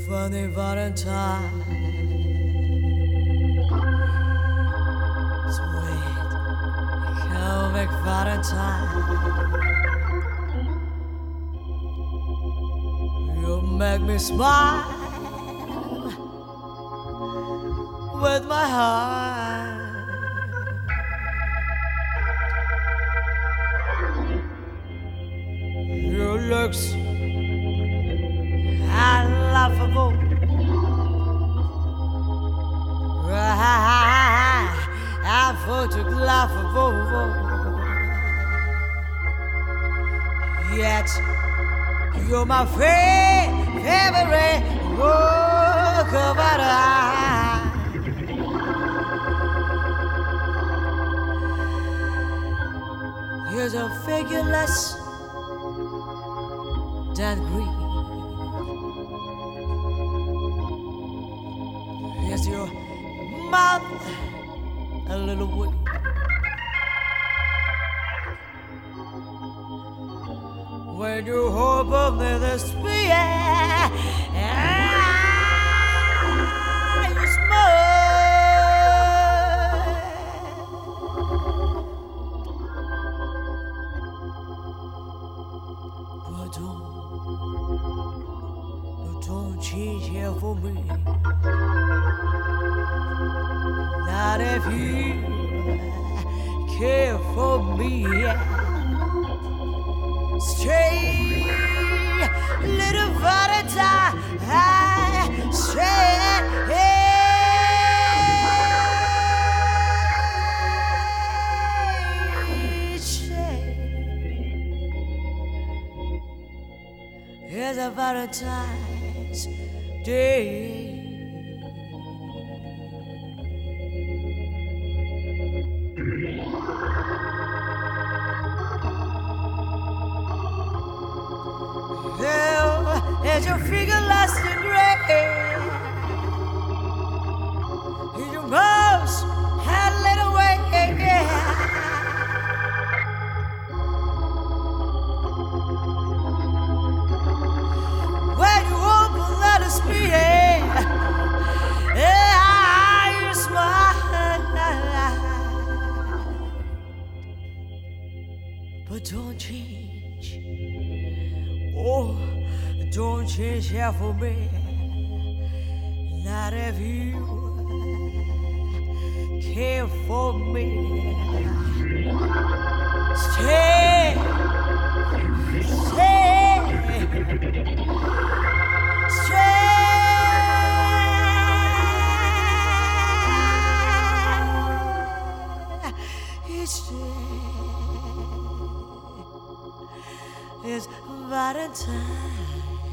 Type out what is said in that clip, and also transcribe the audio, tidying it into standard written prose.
Funny Valentine, sweet comic Valentine, you make me smile with my heart. Your looks are laughable, I'm photographical. Yet you're my favorite work of art. You're so figureless than green. Yes, your mouth a little weak. When you open the spear, you smile. But don't change here for me. Not if you care for me. Stay, little Valentine. Stay. It's a Valentine's Day. As your figure lasts in gray, your mouse had led away. When you open that spear, you smile. But don't change. Oh, don't change here for me. Not if you care for me. Stay, stay, stay. Each day is Valentine.